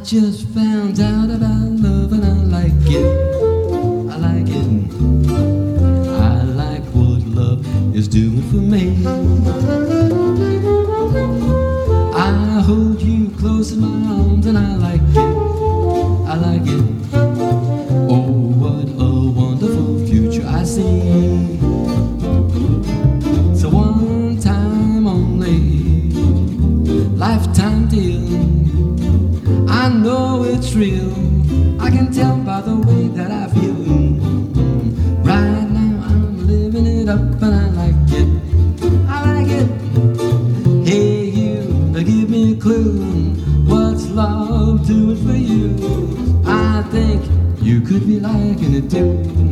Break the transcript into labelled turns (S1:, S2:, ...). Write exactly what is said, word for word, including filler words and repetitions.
S1: just found out about love and I like it. I like it. I like what love is doing for me. I hold you close in my arms and I like it. I like it. Oh, what a wonderful future I see. So one time only, lifetime deal. I know it's real. I can tell by the way that I feel. Right now I'm living it up and I like it. I like it. Hey you, give me a clue. What's love doing for you? I think you could be liking it too.